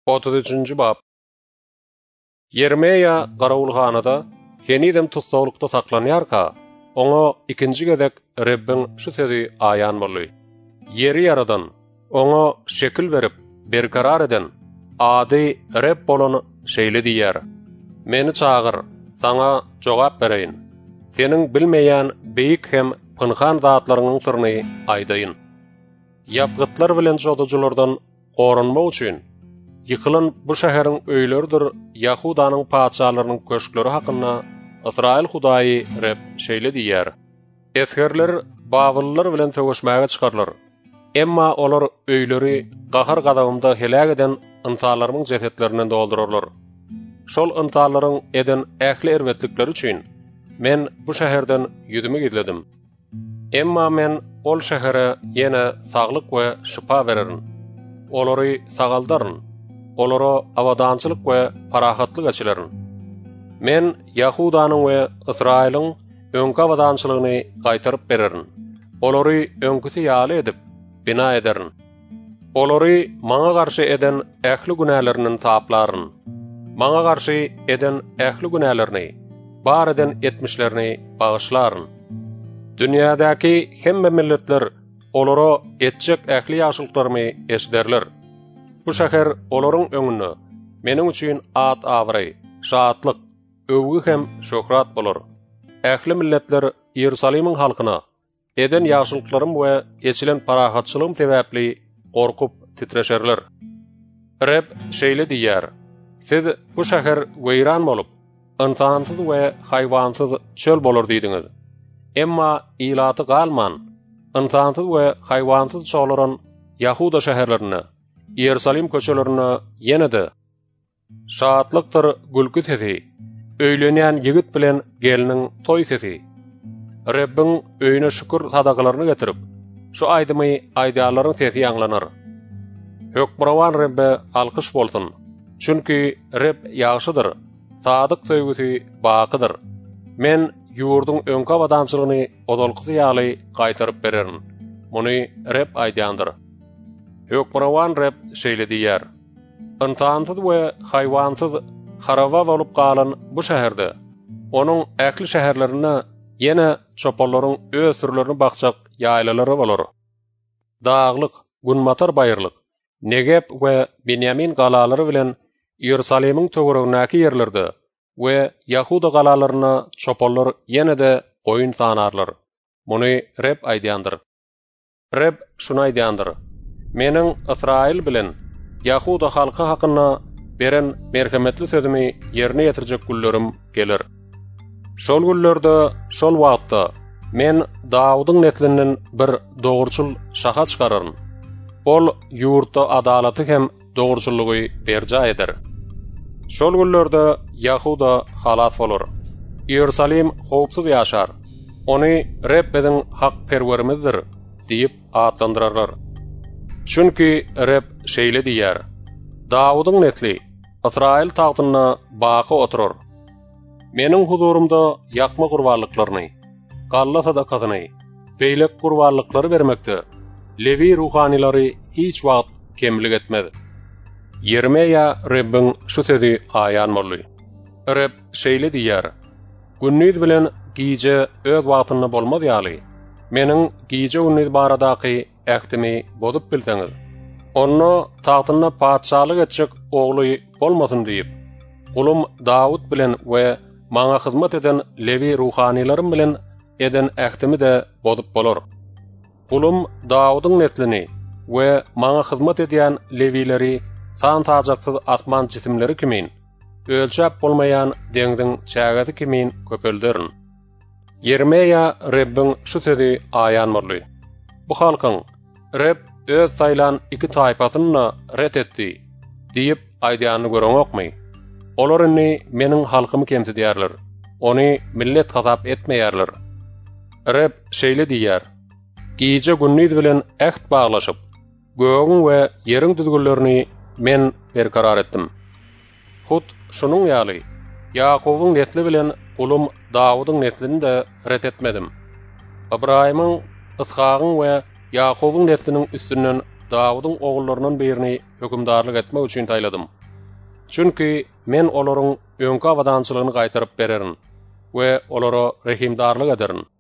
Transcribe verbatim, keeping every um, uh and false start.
otuz üçünji bab. Yermeya garawulhanada henidem tutsaulukda saklanýarka, oňa ikinji gezek Rebbin şu sözi aýan boldy. Yeri yaradan, oňa şekil berip, berkarar eden, ady Rebb bolan şeýle diýär. Meni çagyr, saňa jogap bereýin. Seniň bilmeýän beýik hem pynhan zatlarynyň sirni aýdaýyn. Yapgytlar bilen jodajulardan gorunmak üçin yıkılan bu şäheriň öýleridir Yahudanyň paçalarynyň köşkleri hakynda Israil Hudaýy Rebb şeýle diýär. Esgerler Babyllar bilen söwüşmäge çykarlar. Emma olar öýleri gahar gadagynda helak eden ynsalarymyň jesetlerinden doldurarlar. Şol ynsallaryň eden ähli erwetlikleri üçin men bu şäherden ýüdümi gizledim. Emma men ol şähere ýene saglyk we şypa bererin. Olary sagaldaryn. Olara awadançylyk we parahatlyk açylaryň. Men Yahudanyň we Israiliň öňkü awadançylygyny gaýtaryp bererin. Olary öňküsi ýaly edip bina ederin. Olary maňa garşy eden ähli günälerini taplaryn. Maňa garşy eden ähli günälerini, bar eden etmişlerini bagyşlaryn. Dünýädäki hemme milletler olara etjek ähli ýaşylyklarymy esderler. Bu şäher olaryň öňünde meniň üçin at awry, şatlyk, övgü hem şöhrat bolar. Ähli milletler Ýerusalimiň halkyna eden ýaşylyklarym we eçilen parahatçylygym sebäpli gorkup titreşerler. Rebb şeýle diýär: siz bu şäher weýran bolup, ynsansyz we haýwansyz çöl bolar diýdiňiz. Emma ilaty galman, ynsansyz we haýwansyz çoğlaran Yahuda şäherlerini, Ýerusalim köçelerini ýene-de şatlykdyr gülki sesi, öýlenýän ýigit bilen geliniň toý sesi. Rebbin öýüne şükür sadagalaryny getirip, şu aýdymy aýdýarlaryň sesi ýanglanar. Hökmurawan Rebbe alkyş bolsun. Çünki Rebb ýagşydyr, sadyk söýgüsi bakydyr. Men ýurdun öňkü awadançylygyny odolgusy ýaly gaýtaryp bererin. Muny Rebb aýdýandyr. Hökmurawan Rebb şeýle diýär: ynsansyz we haýwansyz haraba bolup galan bu şäherde onuň ähli şäherlerine ýene çopalaryň öz sürlerini bakjak ýaýlalary bolar. Daglyk, Gunmatar baýyrlyk, Negeb we Benyamin galalary bilen Ýerusalimiň töweregindäki ýerlerde we Yahuda galalaryna çopallar ýene-de goýun sanarlar. Muny Rebb aýdýandyr. Rebb şunu aýdýandyr: meniň Israil bilen Yahuda halky hakynda beren merhemetli sözümi ýerine ýetirjek günlerim gelir. Şol günlerde, şol wagtda men Dawudyň neslinden bir dogurçul şaha çykararyn. Ol ýurtda adalaty hem dogurçullygy berja eder. Şol günlerde Yahuda halas bolar. Ýerusalim howpsuz ýaşar. Ony Rebbiň hak perwerimizdir diýip atlandyrarlar. Çünki Rebb şeýle diýär: Dawudyň nesli Israil tagtyna baky oturar. Meniň huzurumda ýakma gurbanlyklaryny, galla sadakasyny, beýlek gurbanlyklary bermekde Levi ruhanilary hiç wagt kemlik etmez. Yermeya Rebbin şu sözi aýan boldy. Rebb şeýle diýär: günnüz bilen giýje öz wagtyna bolmaz ýaly. Meniň giýje günnüz baradaky ähtimi bodup bilseňiz, onu tagtyna paçalyk etjek ogly bolmasyn diýip, kulum Dawud bilen we maňa hyzmat eden Levi ruhanilarym bilen eden ähtimi de bodup bolar. Kulum Dawudyň neslini we maňa hyzmat edýän Levileri san tajaksyz asman jisimleri kimin, ölçäp bolmaýan deňdiň çägesi kimin köpelderin. Yermeya Rebbin şu sözi aýan boldy. Bu halkyň Rebb öz saýlan iki taýpasyny ret etdi diýip aýdýany göreňokmy? Olar indi meniň halkymy kemsidýärler. Ony millet hasap etmeýärler. Rebb şeýle diýär: giýje günnüz bilen äht baglaşyp, göğüň we ýeriň düzgünlerini men berkarar etdim. Hut şunuň ýaly, Yakubyň nesli bilen kulum Dawudyň neslini de ret etmedim. Abrahamyň, Ishagyň we Yakubyň nesliniň üstünden Dawudyň ogullaryndan birini hökümdarlyk etmek üçin taýladym. Çünki men olaryň öňki awadançylygyny gaýtaryp bererin we olara rehimdarlyk ederin.